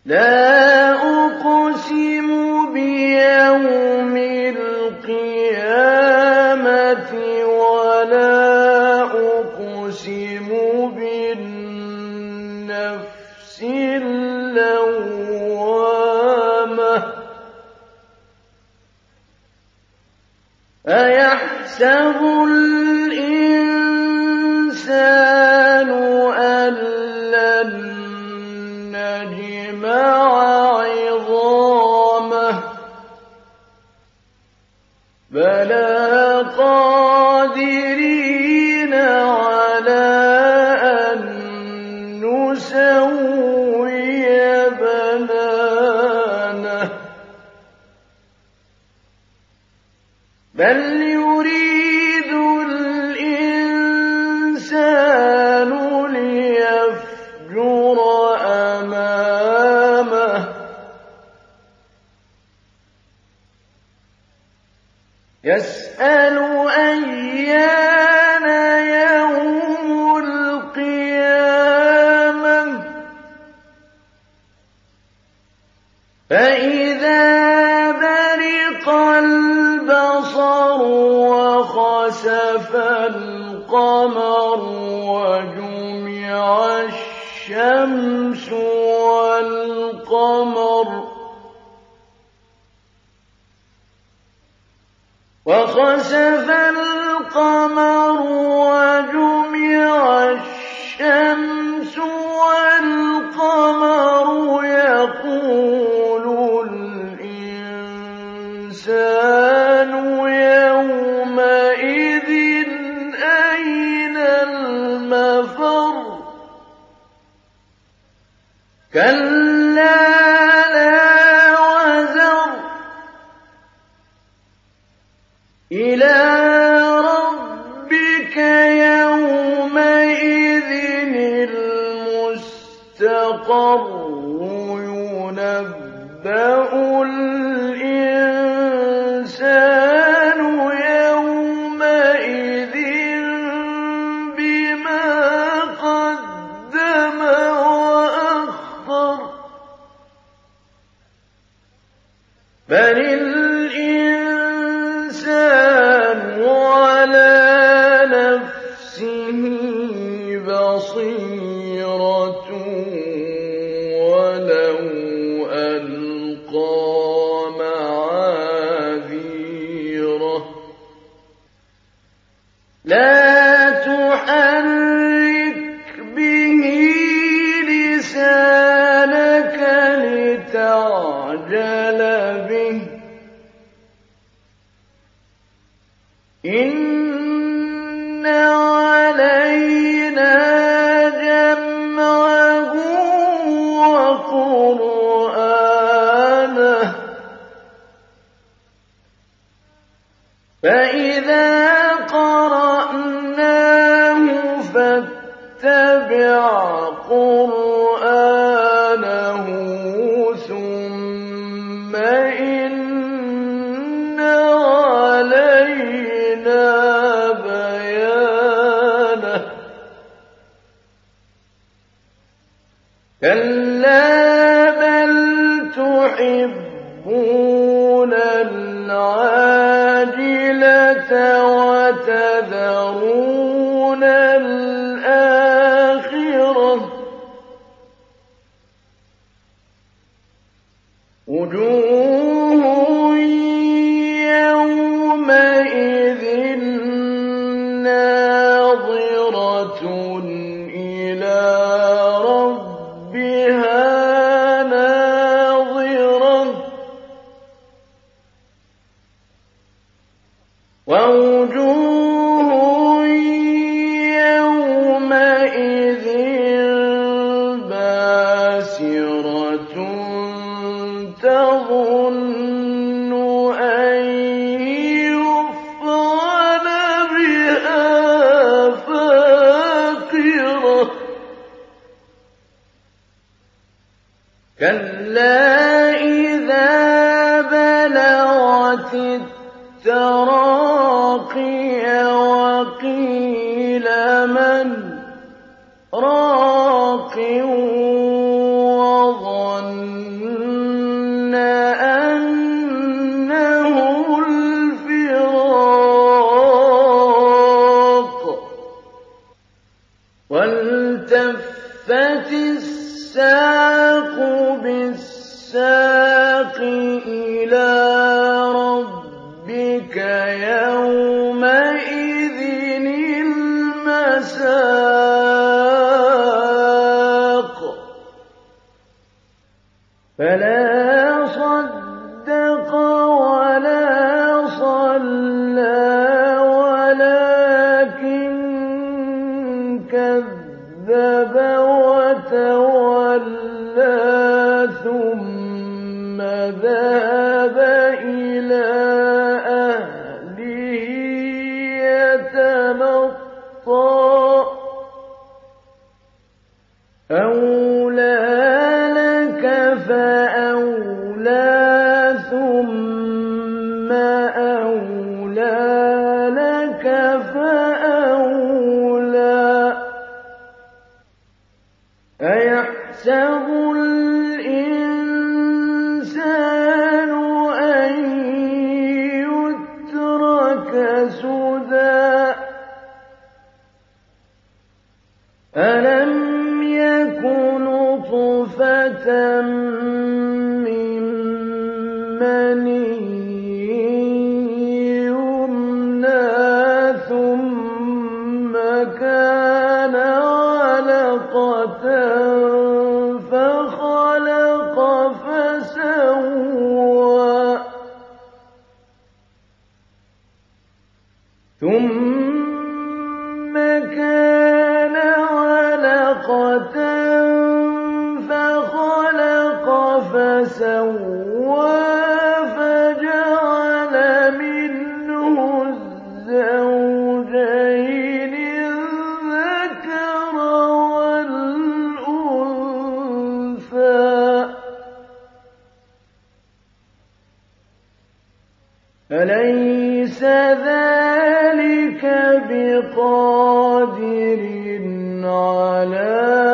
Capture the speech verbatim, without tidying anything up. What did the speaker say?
لا أقسم بيوم القيامة ولا أقسم بالنفس اللوامة أيحسب الإنسان أن لن نجمع عظامه بلى قادرين على أن نسوي بنانه بل يريد الإنسان ليفجر أمامه يسأل أيان يوم القيامة فإذا برق البصر وخسف القمر وجمع الشمس والقمر وخسف القمر وجمع الشمس والقمر يقول الإنسان يومئذ أين المفر كلا لا وزر إلى ربك يومئذ المستقر ينبأ الإنسان يومئذ بما قدم وأخر بل الإنسان على نفسه بصيرة ولو ألقى معاذيره لا تحرك به لسانك لتعجل به إن علينا جمعه وقرآنه فإذا قرأناه فاتبع قرآنه ثم إن علينا بيانه كلا بل تحبون العاجلة وتذرون الآخرة وجوه يومئذ ناظرة إلى ربها ناظرة ووجوه يومئذ باسرة تظن أن يفعل بها فاقرة كلا إذا بلغت التراقي وقيل من راق وظن السَّاقُ بِالسَّاقِ إِلَىٰ رَبِّكَ يَوْمَئِذٍ الْمَسَاقُ فَلَا صَدَّقَ وَلَا صَلَّىٰ وَلَٰكِن كَذَّبَ وَتَوَلَّىٰ ثُمَّ ذَهَبَ إِلَىٰ أَهْلِهِ يَتَمَطَّىٰ أَوْلَىٰ لَكَ فَأَوْلَىٰ ثُمَّ أَوْلَىٰ لَكَ فَأَوْلَىٰ أَيَحْسَبُ الْإِنسَانُ أَن يُتْرَكَ سُدًى أَلَمْ يَكُ نُطْفَةً مِّن مَّنِيٍّ يُمْنَىٰ ثُمَّ كَانَ عَلَقَةً فَخَلَقَ فَسَوَّىٰ ثُمَّ كَانَ عَلَقَةً فَخَلَقَ فَسَوَّىٰ فَجَعَلَ مِنْهُ الزَّوْجَيْنِ الذَّكَرَ وَالْأُنثَىٰ أَلَيْسَ ذَٰلِكَ بِقَادِرٍ عَلَىٰ